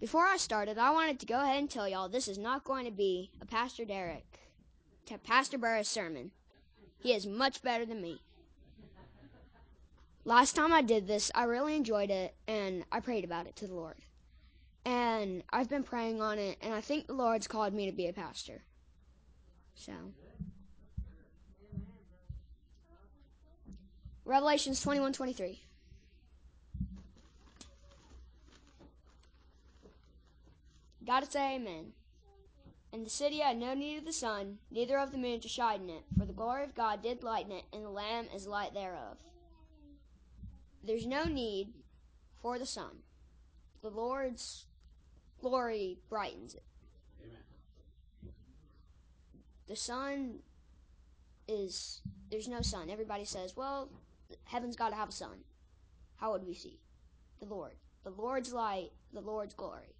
Before I started, I wanted to go ahead and tell y'all this is not going to be a Pastor Burris sermon. He is much better than me. Last time I did this, I really enjoyed it, and I prayed about it to the Lord. And I've been praying on it, and I think the Lord's called me to be a pastor. So, Revelations 21:23. Gotta say amen. And the city had no need of the sun, neither of the moon to shine in it, for the glory of God did lighten it, and the Lamb is light thereof. There's no need for the sun. The Lord's glory brightens it. Amen. The sun there's no sun. Everybody says, well, heaven's got to have a sun. How would we see? The Lord. The Lord's light, the Lord's glory.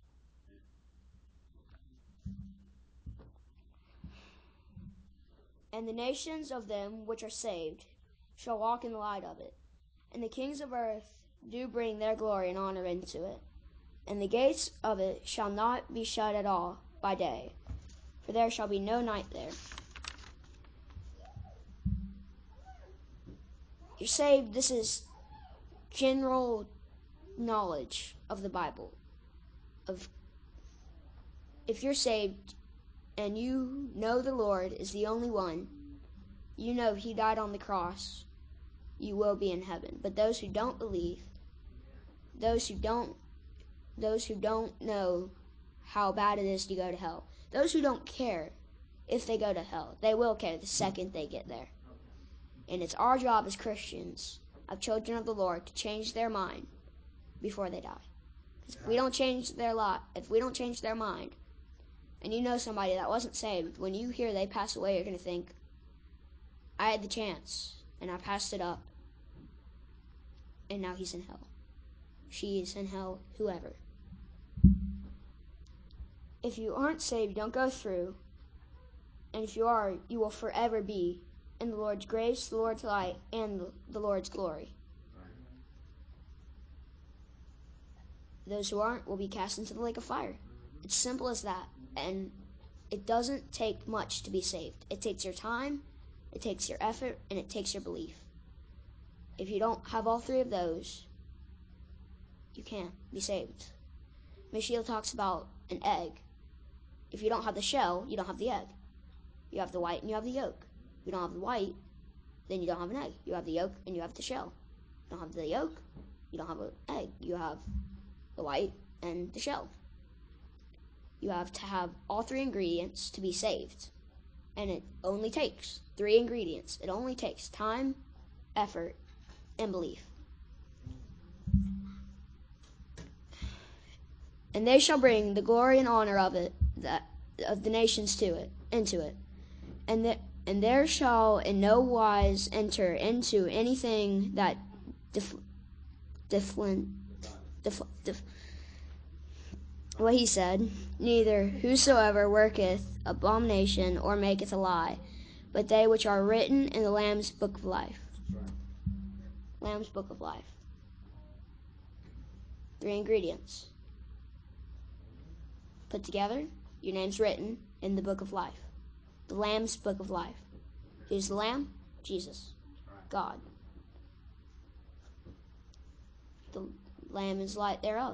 And the nations of them which are saved shall walk in the light of it. And the kings of earth do bring their glory and honor into it. And the gates of it shall not be shut at all by day, for there shall be no night there. You're saved. This is general knowledge of the Bible. If you're saved and you know the Lord is the only one, you know He died on the cross, you will be in heaven. But those who don't believe, those who don't know how bad it is to go to hell, those who don't care if they go to hell, they will care the second they get there. And it's our job as Christians, of children of the Lord, to change their mind before they die. If we don't change their mind, and you know somebody that wasn't saved, when you hear they pass away, you're going to think, I had the chance, and I passed it up, and now he's in hell. She is in hell, whoever. If you aren't saved, don't go through. And if you are, you will forever be in the Lord's grace, the Lord's light, and the Lord's glory. Those who aren't will be cast into the lake of fire. It's simple as that. And it doesn't take much to be saved. It takes your time, it takes your effort, and it takes your belief. If you don't have all three of those, you can't be saved. Michelle talks about an egg. If you don't have the shell, you don't have the egg. You have the white and you have the yolk. If you don't have the white, then you don't have an egg. You have the yolk and you have the shell. If you don't have the yolk, you don't have an egg. You have the white and the shell. You have to have all three ingredients to be saved. And it only takes 3 ingredients. It only takes time, effort, and belief. And they shall bring the glory and honor of it, of the nations into it. And there shall in no wise enter into anything that what he said, neither whosoever worketh abomination or maketh a lie, but they which are written in the Lamb's book of life. Lamb's book of life. 3 ingredients. Put together, your name's written in the book of life. The Lamb's book of life. Who's the Lamb? Jesus. God. The Lamb is light thereof.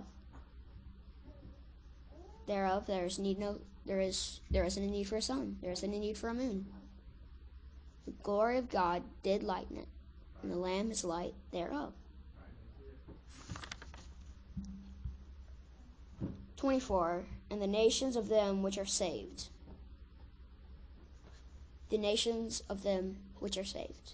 Thereof there isn't a need for a sun. There isn't a need for a moon. The glory of God did lighten it, and the Lamb is light thereof. 24. And the nations of them which are saved. The nations of them which are saved.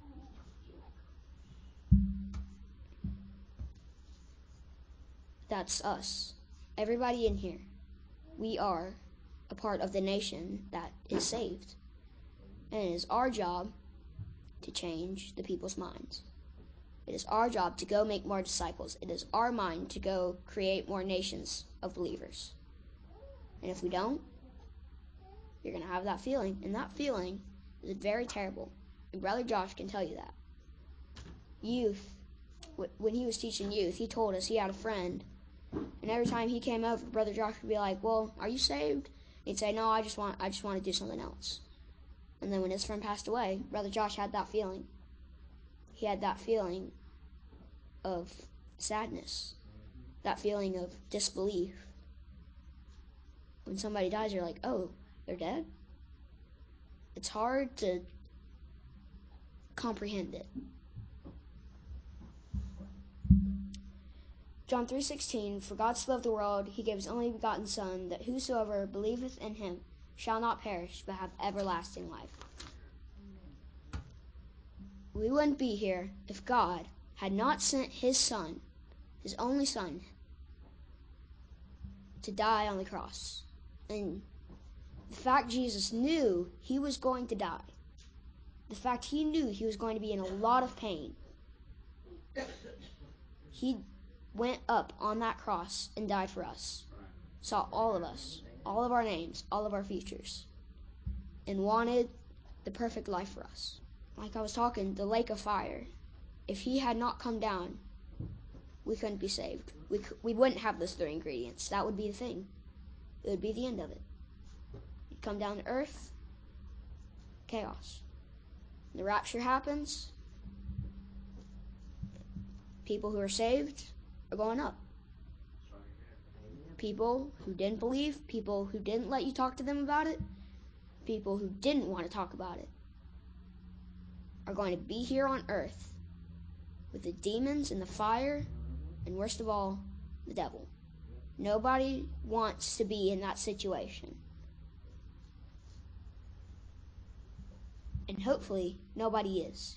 That's us. Everybody in here. We are a part of the nation that is saved. And it is our job to change the people's minds. It is our job to go make more disciples. It is our mind to go create more nations of believers. And if we don't, you're going to have that feeling. And that feeling is very terrible. And Brother Josh can tell you that. Youth, when he was teaching youth, he told us he had a friend And every time he came over, Brother Josh would be like, well, are you saved? He'd say, no, I just want to do something else. And then when his friend passed away, Brother Josh had that feeling. He had that feeling of sadness, that feeling of disbelief. When somebody dies, you're like, oh, they're dead? It's hard to comprehend it. John 3:16, for God so loved the world, he gave his only begotten Son, that whosoever believeth in him shall not perish, but have everlasting life. We wouldn't be here if God had not sent his Son, his only Son, to die on the cross. And the fact Jesus knew he was going to die, the fact he knew he was going to be in a lot of pain, he went up on that cross and died for us, saw all of us, all of our names, all of our features, and wanted the perfect life for us. Like I was talking, the lake of fire, if he had not come down, we couldn't be saved. We wouldn't have those three ingredients. That would be the thing. It would be the end of it. He'd come down to earth, chaos. The rapture happens, people who are saved are going up. People who didn't believe, people who didn't let you talk to them about it, people who didn't want to talk about it, are going to be here on earth with the demons and the fire, and worst of all, the devil. Nobody wants to be in that situation. And hopefully, nobody is.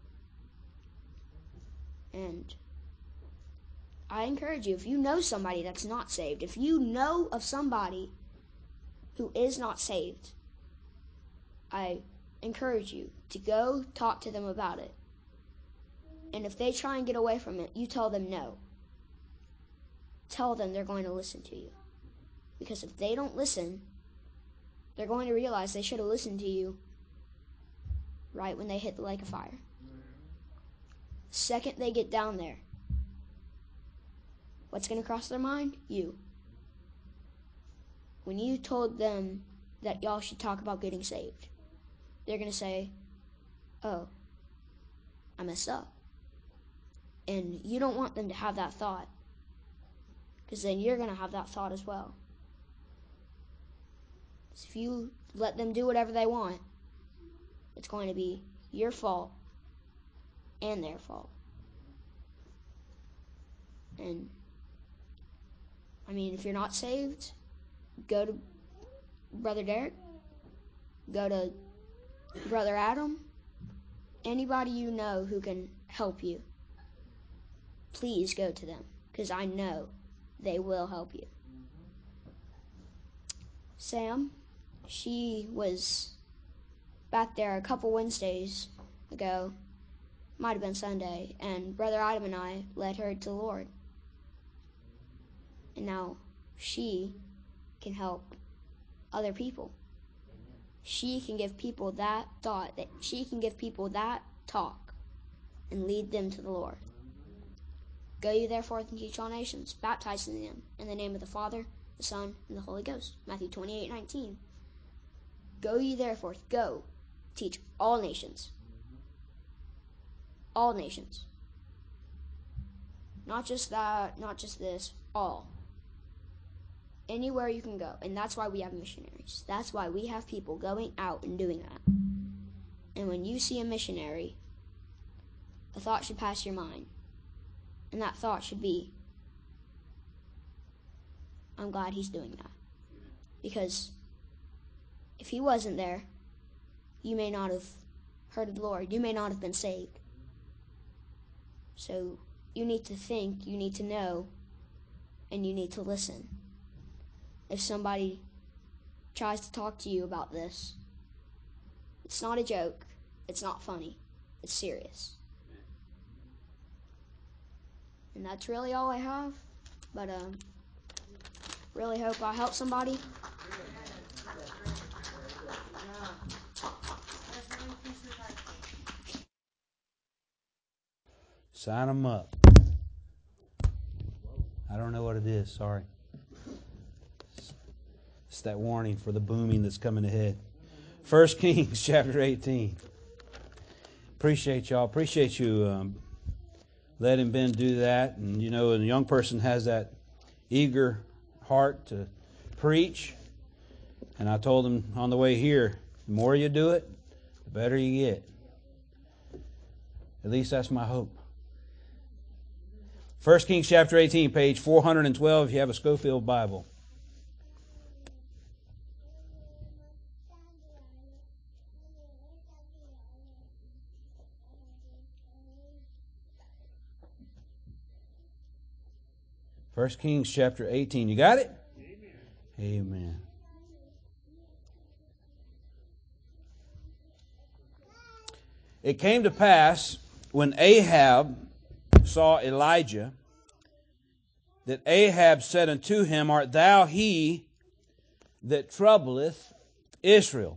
And I encourage you, if you know somebody that's not saved, if you know of somebody who is not saved, I encourage you to go talk to them about it. And if they try and get away from it, you tell them no. Tell them they're going to listen to you. Because if they don't listen, they're going to realize they should have listened to you right when they hit the lake of fire. The second they get down there, what's going to cross their mind? You. When you told them that y'all should talk about getting saved, they're going to say, oh, I messed up. And you don't want them to have that thought, because then you're going to have that thought as well. So if you let them do whatever they want, it's going to be your fault and their fault. And, I mean, if you're not saved, go to Brother Derek, go to Brother Adam, anybody you know who can help you. Please go to them, because I know they will help you. Sam, she was back there a couple Wednesdays ago, might have been Sunday, and Brother Adam and I led her to the Lord. And now she can help other people. She can give people that thought, that she can give people that talk and lead them to the Lord. Go ye therefore and teach all nations, baptizing them in the name of the Father, the Son, and the Holy Ghost. Matthew 28:19. Go ye therefore, go, teach all nations. All nations. Not just that, not just this, all. Anywhere you can go. And that's why we have missionaries. That's why we have people going out and doing that. And when you see a missionary, a thought should pass your mind. And that thought should be, I'm glad he's doing that. Because if he wasn't there, you may not have heard of the Lord. You may not have been saved. So you need to think, you need to know, and you need to listen. If somebody tries to talk to you about this, it's not a joke. It's not funny. It's serious. And that's really all I have. But really hope I help somebody. Sign them up. I don't know what it is. Sorry. It's that warning for the booming that's coming ahead. 1 Kings chapter 18. Appreciate y'all. Appreciate you letting Ben do that. And, you know, a young person has that eager heart to preach. And I told him on the way here, the more you do it, the better you get. At least that's my hope. 1 Kings chapter 18, page 412, if you have a Schofield Bible. First Kings chapter 18. You got it? Amen. Amen. It came to pass when Ahab saw Elijah that Ahab said unto him, Art thou he that troubleth Israel?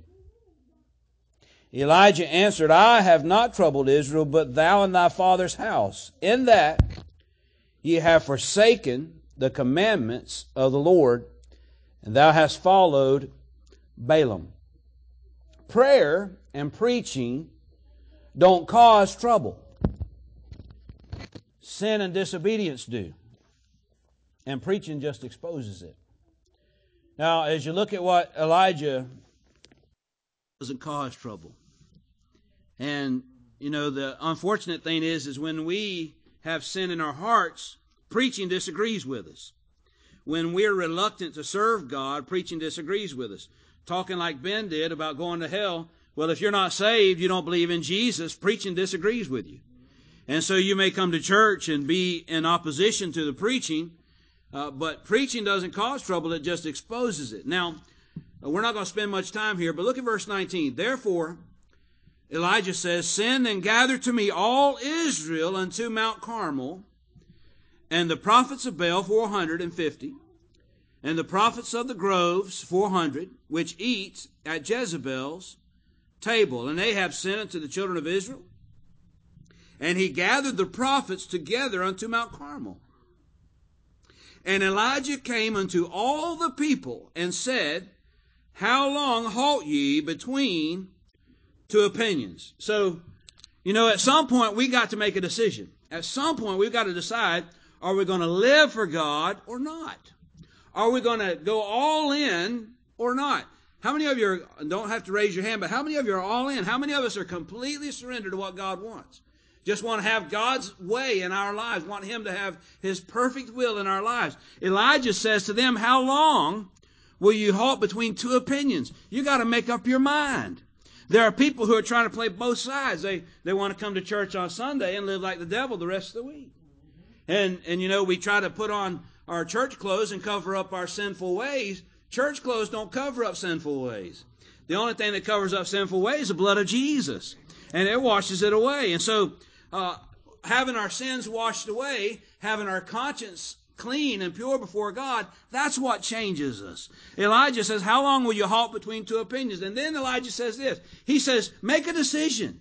Elijah answered, I have not troubled Israel, but thou and thy father's house, in that ye have forsaken the commandments of the Lord, and thou hast followed Balaam. Prayer and preaching don't cause trouble. Sin and disobedience do. And preaching just exposes it. Now, as you look at what Elijah doesn't cause trouble. And, you know, the unfortunate thing is when we have sin in our hearts, preaching disagrees with us. When we're reluctant to serve God, preaching disagrees with us. Talking like Ben did about going to hell. Well, if you're not saved, you don't believe in Jesus, preaching disagrees with you. And so you may come to church and be in opposition to the preaching, but preaching doesn't cause trouble, it just exposes it. Now, we're not going to spend much time here, but look at verse 19. Therefore, Elijah says, Send and gather to me all Israel unto Mount Carmel, and the prophets of Baal 450, and the prophets of the groves 400, which eat at Jezebel's table. And Ahab sent unto the children of Israel, and he gathered the prophets together unto Mount Carmel. And Elijah came unto all the people and said, How long halt ye between two opinions? So, you know, at some point we got to make a decision. At some point we've got to decide, are we going to live for God or not? Are we going to go all in or not? How many of you don't have to raise your hand, but how many of you are all in? How many of us are completely surrendered to what God wants? Just want to have God's way in our lives, want Him to have His perfect will in our lives. Elijah says to them, How long will you halt between two opinions? You got to make up your mind. There are people who are trying to play both sides. They want to come to church on Sunday and live like the devil the rest of the week. And you know, we try to put on our church clothes and cover up our sinful ways. Church clothes don't cover up sinful ways. The only thing that covers up sinful ways is the blood of Jesus. And it washes it away. And so, having our sins washed away, having our conscience clean and pure before God, that's what changes us. Elijah says, How long will you halt between two opinions? And then Elijah says this. He says, make a decision.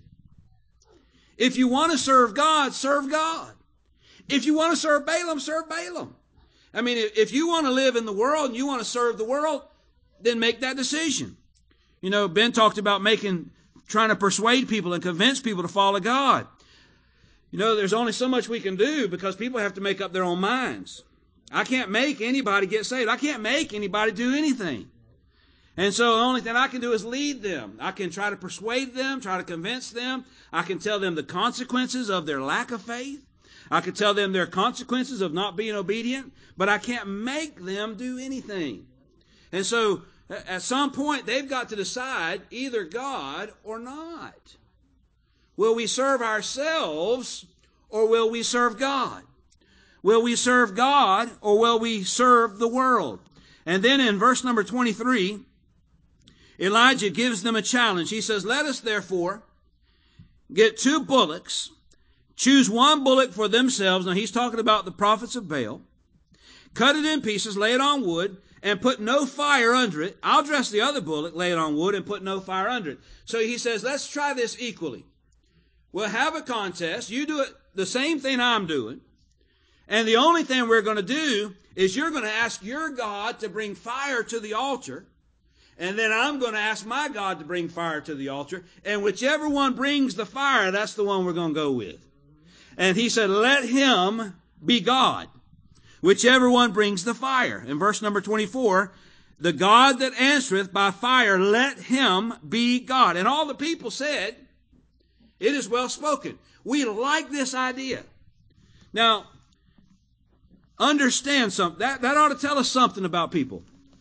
If you want to serve God, serve God. If you want to serve Balaam, serve Balaam. I mean, if you want to live in the world and you want to serve the world, then make that decision. You know, Ben talked about trying to persuade people and convince people to follow God. You know, there's only so much we can do because people have to make up their own minds. I can't make anybody get saved. I can't make anybody do anything. And so the only thing I can do is lead them. I can try to persuade them, try to convince them. I can tell them the consequences of their lack of faith. I can tell them their consequences of not being obedient, but I can't make them do anything. And so at some point they've got to decide either God or not. Will we serve ourselves or will we serve God? Will we serve God or will we serve the world? And then in verse number 23, Elijah gives them a challenge. He says, Let us therefore get 2 bullocks, choose 1 bullock for themselves. Now he's talking about the prophets of Baal. Cut it in pieces, lay it on wood, and put no fire under it. I'll dress the other bullock, lay it on wood, and put no fire under it. So he says, let's try this equally. We'll have a contest. You do it the same thing I'm doing. And the only thing we're going to do is you're going to ask your God to bring fire to the altar. And then I'm going to ask my God to bring fire to the altar. And whichever one brings the fire, that's the one we're going to go with. And he said, let him be God, whichever one brings the fire. In verse number 24, the God that answereth by fire, let him be God. And all the people said, it is well spoken. We like this idea. Now, understand something. That ought to tell us something about people.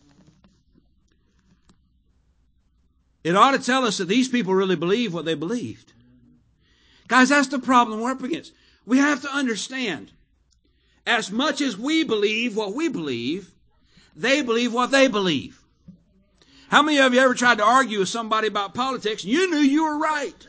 It ought to tell us that these people really believe what they believed. Guys, that's the problem we're up against. We have to understand, as much as we believe what we believe, they believe what they believe. How many of you ever tried to argue with somebody about politics? You knew you were right.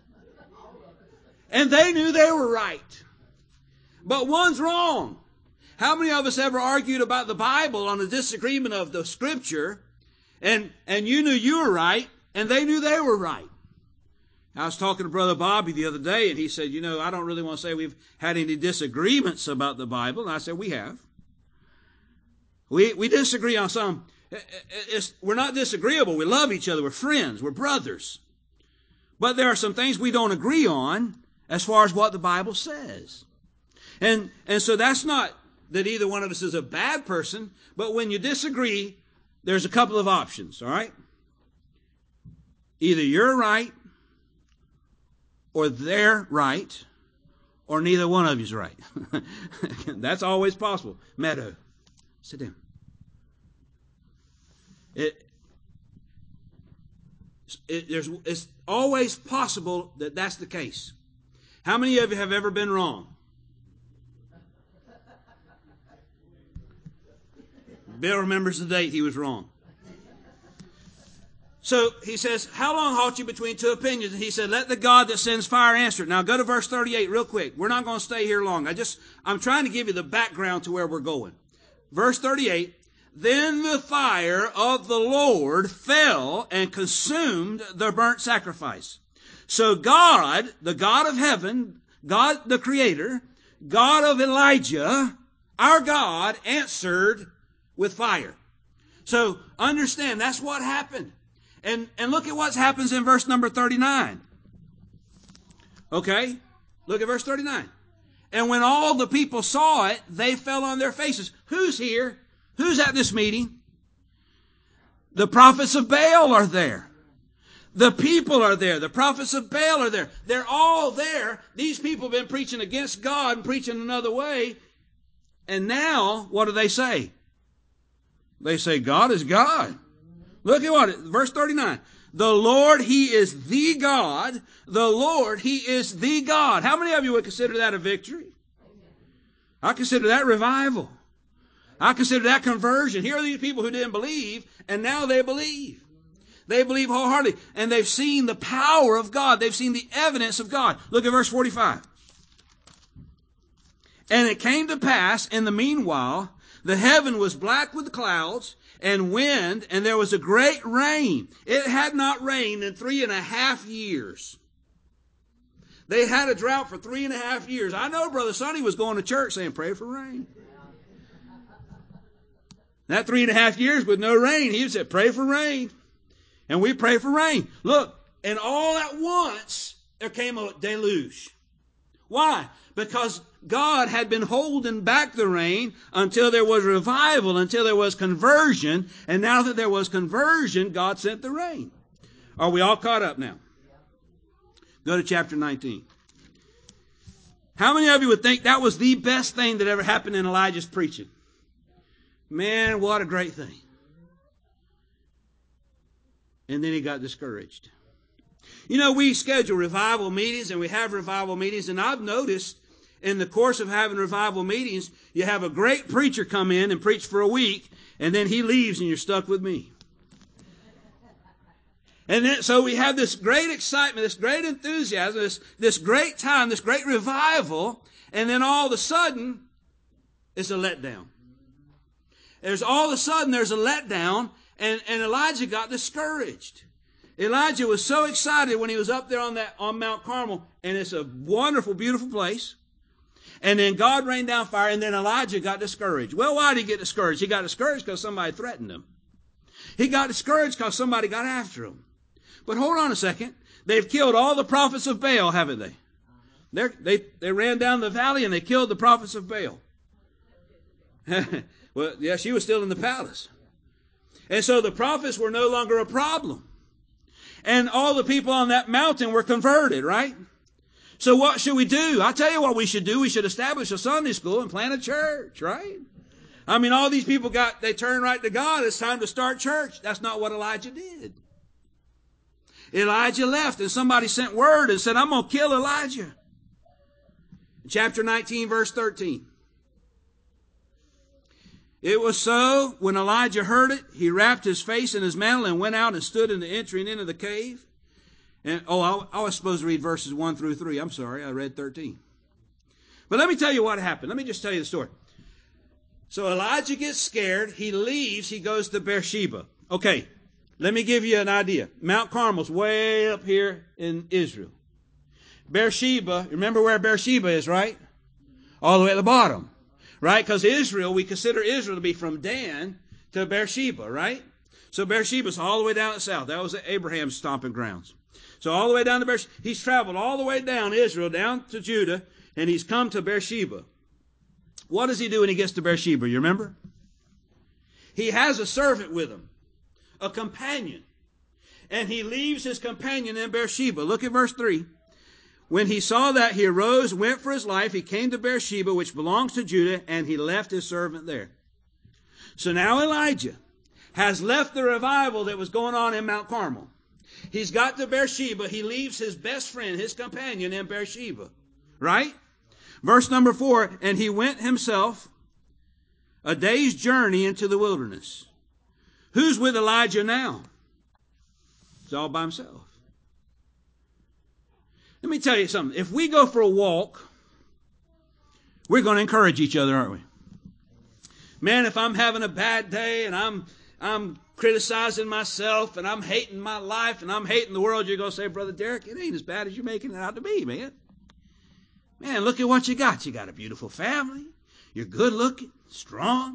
And they knew they were right. But one's wrong. How many of us ever argued about the Bible on a disagreement of the Scripture, and you knew you were right, and they knew they were right? I was talking to Brother Bobby the other day, and he said, I don't really want to say we've had any disagreements about the Bible. And I said, we have. We disagree on some. We're not disagreeable. We love each other. We're friends. We're brothers. But there are some things we don't agree on as far as what the Bible says. And so that's not that either one of us is a bad person, but when you disagree, there's a couple of options, all right? Either you're right, or they're right, or neither one of you's right. That's always possible. Meadow, sit down. It's always possible that that's the case. How many of you have ever been wrong? Bill remembers the date he was wrong. So he says, how long halt you between two opinions? And he said, let the God that sends fire answer it. Now go to verse 38 real quick. We're not going to stay here long. I'm trying to give you the background to where we're going. Verse 38, then the fire of the Lord fell and consumed the burnt sacrifice. So God, the God of heaven, God the Creator, God of Elijah, our God answered with fire. So understand, that's what happened. And look at what happens in verse number 39. Okay? Look at verse 39. And when all the people saw it, they fell on their faces. Who's here? Who's at this meeting? The prophets of Baal are there. The people are there. The prophets of Baal are there. They're all there. These people have been preaching against God and preaching another way. And now, what do they say? They say, God is God. Look at what, verse 39. The Lord, He is the God. The Lord, He is the God. How many of you would consider that a victory? I consider that revival. I consider that conversion. Here are these people who didn't believe, and now they believe. They believe wholeheartedly, and they've seen the power of God. They've seen the evidence of God. Look at verse 45. And it came to pass, in the meanwhile, the heaven was black with clouds, and wind, and there was a great rain. It had not rained in 3.5 years. They had a drought for 3.5 years. I know Brother Sonny was going to church saying, pray for rain. That 3.5 years with no rain, he said, pray for rain. And we pray for rain. Look, and all at once, there came a deluge. Why? Because God had been holding back the rain until there was revival, until there was conversion. And now that there was conversion, God sent the rain. Are we all caught up now? Go to chapter 19. How many of you would think that was the best thing that ever happened in Elijah's preaching? Man, what a great thing. And then he got discouraged. We schedule revival meetings, and we have revival meetings, and I've noticed in the course of having revival meetings, you have a great preacher come in and preach for a week, and then he leaves and you're stuck with me. And then, so we have this great excitement, this great enthusiasm, this great time, this great revival, and then all of a sudden, it's a letdown. There's a letdown, and Elijah got discouraged. Elijah was so excited when he was up there on Mount Carmel, and it's a wonderful, beautiful place. And then God rained down fire, and then Elijah got discouraged. Well, why did he get discouraged? He got discouraged because somebody threatened him. He got discouraged because somebody got after him. But hold on a second. They've killed all the prophets of Baal, haven't they? They ran down the valley and they killed the prophets of Baal. Well, yeah, she was still in the palace. And so the prophets were no longer a problem. And all the people on that mountain were converted, right? So what should we do? I'll tell you what we should do. We should establish a Sunday school and plant a church, right? I mean, all these people they turned right to God. It's time to start church. That's not what Elijah did. Elijah left and somebody sent word and said, I'm going to kill Elijah. Chapter 19, verse 13. It was so, when Elijah heard it, he wrapped his face in his mantle and went out and stood in the entry into the cave. And I was supposed to read verses 1 through 3. I'm sorry, I read 13. But let me tell you what happened. Let me just tell you the story. So Elijah gets scared. He leaves. He goes to Beersheba. Okay, let me give you an idea. Mount Carmel's way up here in Israel. Beersheba, remember where Beersheba is, right? All the way at the bottom. Right? Because Israel, we consider Israel to be from Dan to Beersheba, right? So Beersheba's all the way down at the south. That was Abraham's stomping grounds. So all the way down to Beersheba. He's traveled all the way down Israel, down to Judah, and he's come to Beersheba. What does he do when he gets to Beersheba? You remember? He has a servant with him, a companion. And he leaves his companion in Beersheba. Look at verse 3. When he saw that, he arose, went for his life. He came to Beersheba, which belongs to Judah, and he left his servant there. So now Elijah has left the revival that was going on in Mount Carmel. He's got to Beersheba. He leaves his best friend, his companion in Beersheba. Right? Verse number 4, and he went himself a day's journey into the wilderness. Who's with Elijah now? He's all by himself. Let me tell you something. If we go for a walk, we're going to encourage each other, aren't we? Man, if I'm having a bad day and I'm criticizing myself and I'm hating my life and I'm hating the world, you're going to say, Brother Derek, it ain't as bad as you're making it out to be, man. Man, look at what you got. You got a beautiful family. You're good looking, strong.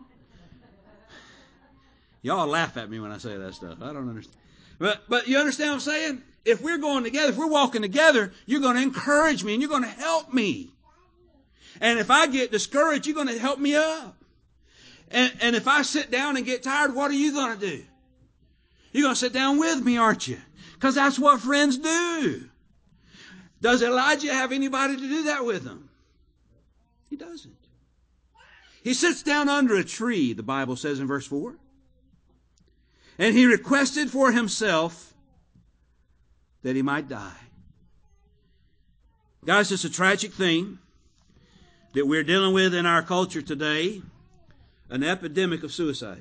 Y'all laugh at me when I say that stuff. I don't understand. But you understand what I'm saying? If we're going together, if we're walking together, you're going to encourage me and you're going to help me. And if I get discouraged, you're going to help me up. And if I sit down and get tired, what are you going to do? You're going to sit down with me, aren't you? Because that's what friends do. Does Elijah have anybody to do that with him? He doesn't. He sits down under a tree, the Bible says in verse 4. And he requested for himself that he might die. Guys, it's a tragic thing that we're dealing with in our culture today, an epidemic of suicide.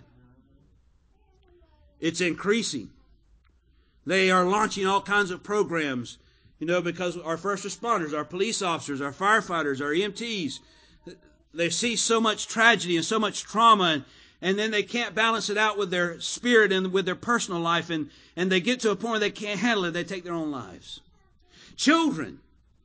It's increasing. They are launching all kinds of programs, because our first responders, our police officers, our firefighters, our EMTs, they see so much tragedy and so much trauma, and then they can't balance it out with their spirit and with their personal life, and they get to a point where they can't handle it. They take their own lives. Children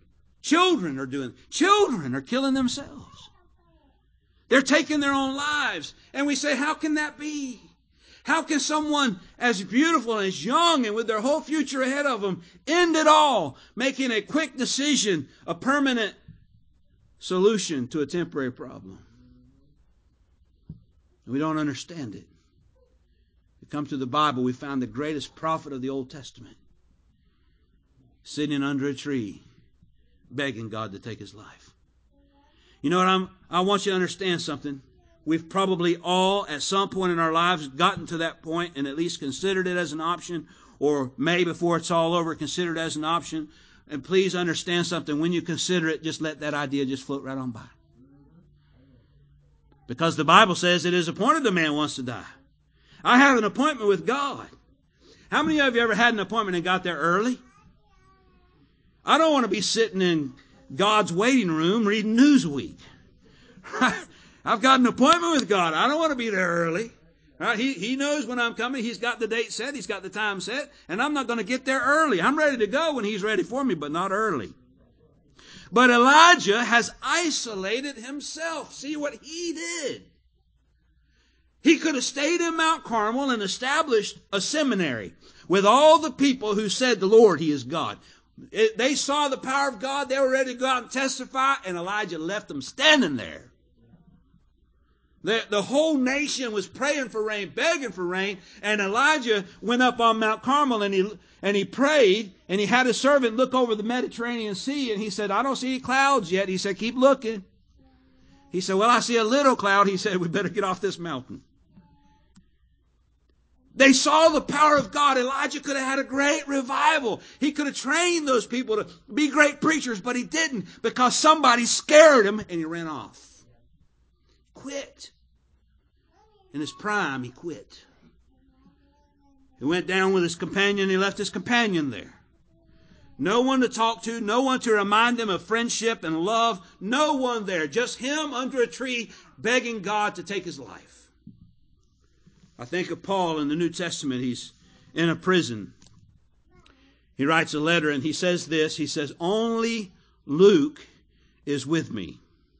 are killing themselves. They're taking their own lives. And we say, how can that be? How can someone as beautiful and as young and with their whole future ahead of them end it all, making a quick decision, a permanent solution to a temporary problem? We don't understand it. We come to the Bible, we found the greatest prophet of the Old Testament sitting under a tree, begging God to take his life. You know what? I want you to understand something. We've probably all, at some point in our lives, gotten to that point and at least considered it as an option, or may, before it's all over, consider it as an option. And please understand something. When you consider it, just let that idea just float right on by. Because the Bible says it is appointed a man once to die. I have an appointment with God. How many of you ever had an appointment and got there early? I don't want to be sitting in God's waiting room reading Newsweek. I've got an appointment with God. I don't want to be there early. Right? He knows when I'm coming. He's got the date set. He's got the time set. And I'm not going to get there early. I'm ready to go when he's ready for me, but not early. But Elijah has isolated himself. See what he did. He could have stayed in Mount Carmel and established a seminary with all the people who said the Lord, He is God. They saw the power of God. They were ready to go out and testify, and Elijah left them standing there. The whole nation was praying for rain, begging for rain, and Elijah went up on Mount Carmel and he prayed, and he had his servant look over the Mediterranean Sea, and he said, I don't see any clouds yet. He said, keep looking. He said, well, I see a little cloud. He said, we better get off this mountain. They saw the power of God. Elijah could have had a great revival. He could have trained those people to be great preachers, but he didn't because somebody scared him and he ran off. Quit. In his prime, he quit. He went down with his companion. He left his companion there. No one to talk to. No one to remind him of friendship and love. No one there. Just him under a tree begging God to take his life. I think of Paul in the New Testament. He's in a prison. He writes a letter and he says this. He says, only Luke is with me.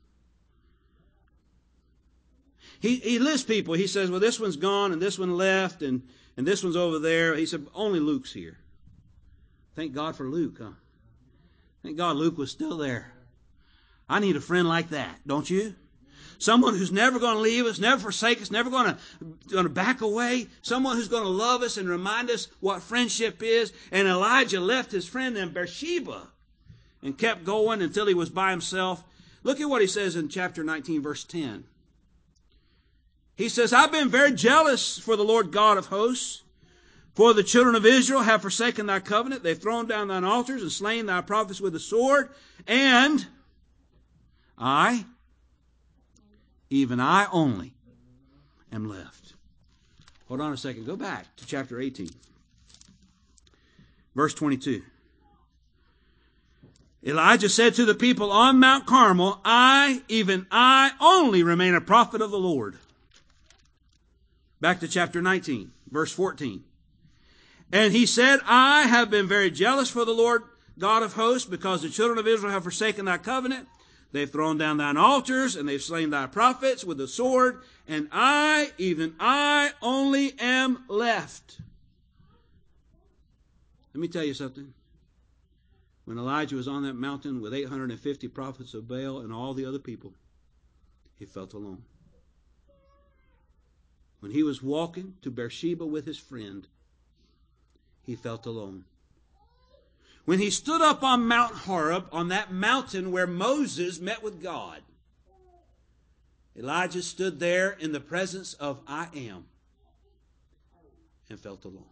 He lists people. He says, well, this one's gone and this one left and this one's over there. He said, only Luke's here. Thank God for Luke, huh? Thank God Luke was still there. I need a friend like that, don't you? Someone who's never going to leave us, never forsake us, never going to back away. Someone who's going to love us and remind us what friendship is. And Elijah left his friend in Beersheba and kept going until he was by himself. Look at what he says in chapter 19, verse 10. He says, I've been very jealous for the Lord God of hosts. For the children of Israel have forsaken thy covenant. They've thrown down thine altars and slain thy prophets with the sword. And I, even I only, am left. Hold on a second. Go back to chapter 18. Verse 22. Elijah said to the people on Mount Carmel, I, even I only, remain a prophet of the Lord. Back to chapter 19, verse 14. And he said, I have been very jealous for the Lord God of hosts, because the children of Israel have forsaken thy covenant. They've thrown down thine altars, and they've slain thy prophets with the sword. And I, even I only, am left. Let me tell you something. When Elijah was on that mountain with 850 prophets of Baal and all the other people, he felt alone. When he was walking to Beersheba with his friend, he felt alone. When he stood up on Mount Horeb, on that mountain where Moses met with God, Elijah stood there in the presence of I Am and felt alone.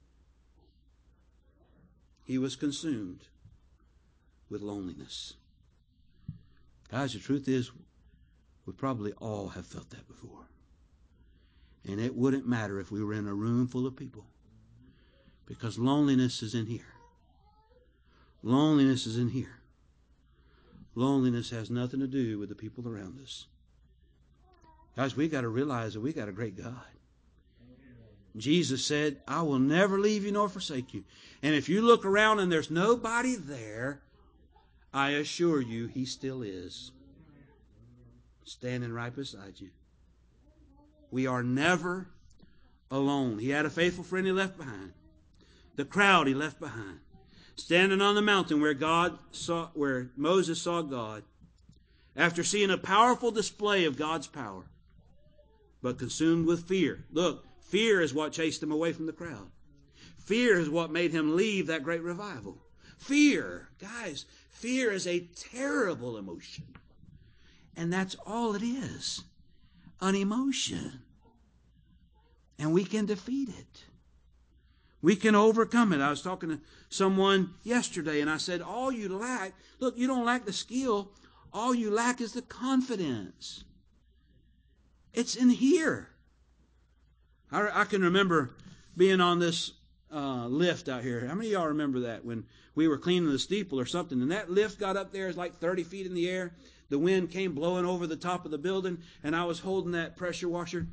He was consumed with loneliness. Guys, the truth is, we probably all have felt that before. And it wouldn't matter if we were in a room full of people, because loneliness is in here. Loneliness is in here. Loneliness has nothing to do with the people around us. Guys, we got to realize that we got a great God. Jesus said, I will never leave you nor forsake you. And if you look around and there's nobody there, I assure you He still is, standing right beside you. We are never alone. He had a faithful friend He left behind. The crowd He left behind. Standing on the mountain where Moses saw God, after seeing a powerful display of God's power, but consumed with fear. Look, fear is what chased him away from the crowd. Fear is what made him leave that great revival. Fear, guys, fear is a terrible emotion. And that's all it is, an emotion. And we can defeat it. We can overcome it. I was talking to someone yesterday and I said, all you lack, look, you don't lack the skill. All you lack is the confidence. It's in here. I can remember being on this lift out here. How many of y'all remember that when we were cleaning the steeple or something? And that lift got up there, it's like 30 feet in the air. The wind came blowing over the top of the building, and I was holding that pressure washer.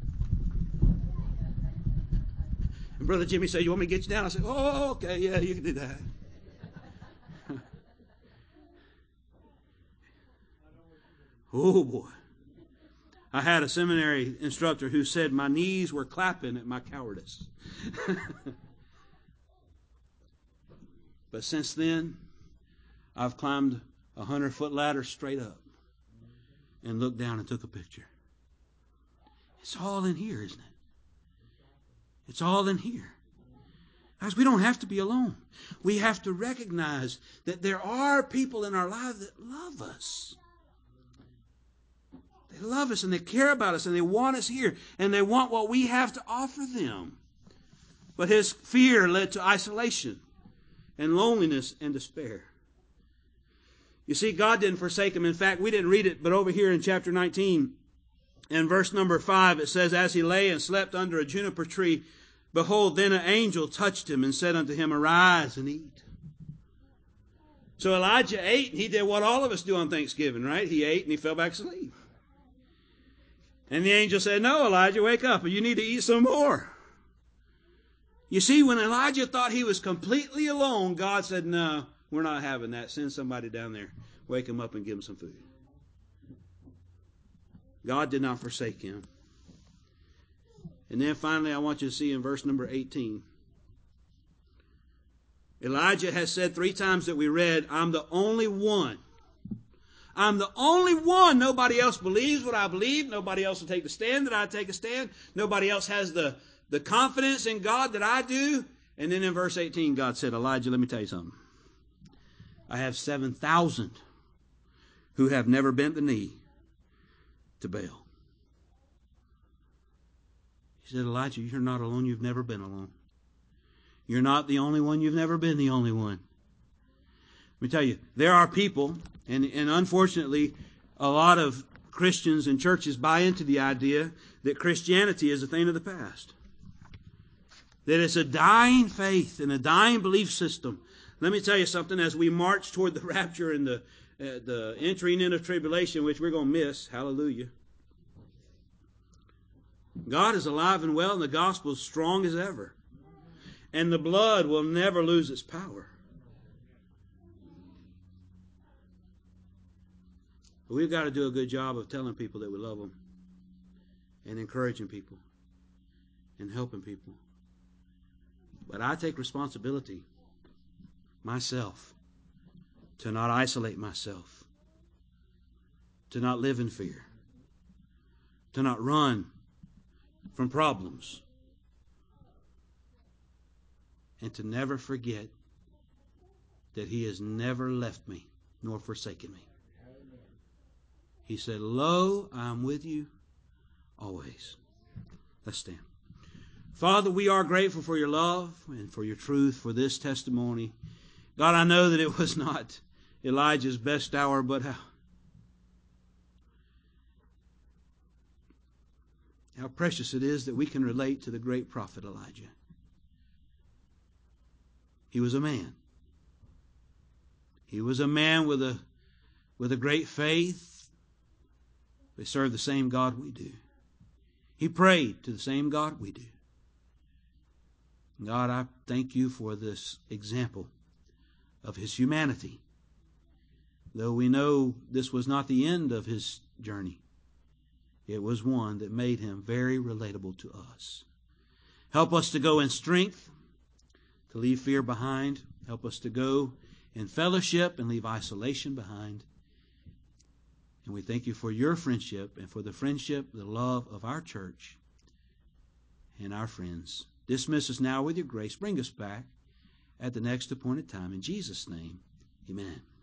And Brother Jimmy said, you want me to get you down? I said, oh, okay, yeah, you can do that. Oh boy. I had a seminary instructor who said my knees were clapping at my cowardice. But since then, I've climbed a 100-foot ladder straight up and looked down and took a picture. It's all in here, isn't it? It's all in here. Guys, we don't have to be alone. We have to recognize that there are people in our lives that love us. They love us and they care about us and they want us here and they want what we have to offer them. But his fear led to isolation and loneliness and despair. You see, God didn't forsake him. In fact, we didn't read it, but over here in chapter 19, in verse number 5, it says, as he lay and slept under a juniper tree, behold, then an angel touched him and said unto him, arise and eat. So Elijah ate, and he did what all of us do on Thanksgiving, right? He ate and he fell back asleep. And the angel said, no, Elijah, wake up, you need to eat some more. You see, when Elijah thought he was completely alone, God said, no, we're not having that. Send somebody down there. Wake him up and give him some food. God did not forsake him. And then finally, I want you to see in verse number 18. Elijah has said 3 times that we read, I'm the only one. I'm the only one. Nobody else believes what I believe. Nobody else will take the stand that I take a stand. Nobody else has the confidence in God that I do. And then in verse 18, God said, Elijah, let me tell you something. I have 7,000 who have never bent the knee to Baal. He said, Elijah, you're not alone. You've never been alone. You're not the only one. You've never been the only one. Let me tell you, there are people, and unfortunately, a lot of Christians and churches buy into the idea that Christianity is a thing of the past. That it's a dying faith and a dying belief system. Let me tell you something, as we march toward the rapture and the entering into tribulation, which we're going to miss, hallelujah. God is alive and well, and the gospel is strong as ever. And the blood will never lose its power. But we've got to do a good job of telling people that we love them and encouraging people and helping people. But I take responsibility myself to not isolate myself, to not live in fear, to not run from problems, and to never forget that He has never left me nor forsaken me. He said, lo, I am with you always. Let's stand. Father, we are grateful for your love and for your truth, for this testimony. God, I know that it was not Elijah's best hour, but how precious it is that we can relate to the great prophet Elijah. He was a man. He was a man with a great faith. They served the same God we do. He prayed to the same God we do. God, I thank you for this example of his humanity. Though we know this was not the end of his journey, it was one that made him very relatable to us. Help us to go in strength, to leave fear behind. Help us to go in fellowship and leave isolation behind. And we thank you for your friendship and for the friendship, the love of our church and our friends. Dismiss us now with your grace. Bring us back at the next appointed time. In Jesus' name, amen.